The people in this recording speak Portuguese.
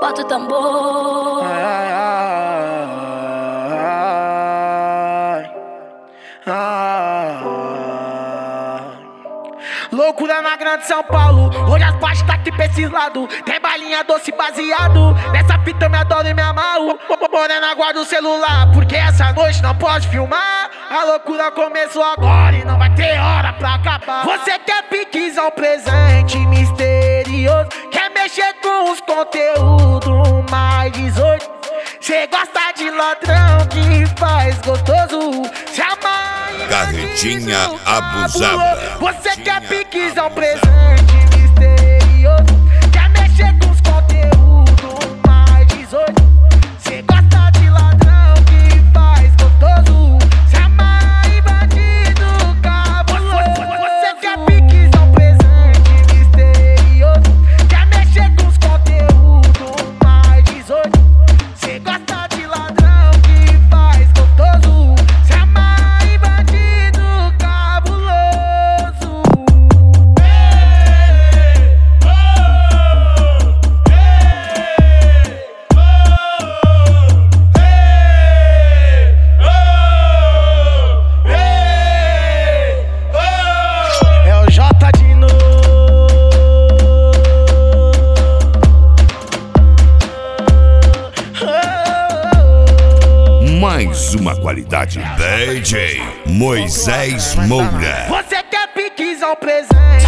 Bota o tambor. Ai, ai, ai. Loucura na grande São Paulo. Hoje as partes tá aqui pra esses lados. Tem balinha doce baseado. Nessa fita eu me adoro e me amarro. Morena, guarda o celular, porque essa noite não pode filmar. A loucura começou agora e não vai ter hora pra acabar. Você quer piquizar um presente misterioso, quer mexer com os conteúdos mais 18. Cê gosta de ladrão que faz gostoso, se amarra em Carretinha abusada. Você quer piquizar um presente misterioso, quer mexer com os conteúdos mais 18. Cê gosta de ladrão que faz gostoso, se amarra em bandido cabuloso. Você quer piquizar um presente misterioso, quer mexer com os conteúdos mais 18. Cê gosta de ladrão que faz gostoso, se amarra em bandido cabuloso. É o J de novo. Mais uma qualidade. DJ Moisés Moura. Você quer piquizar um presente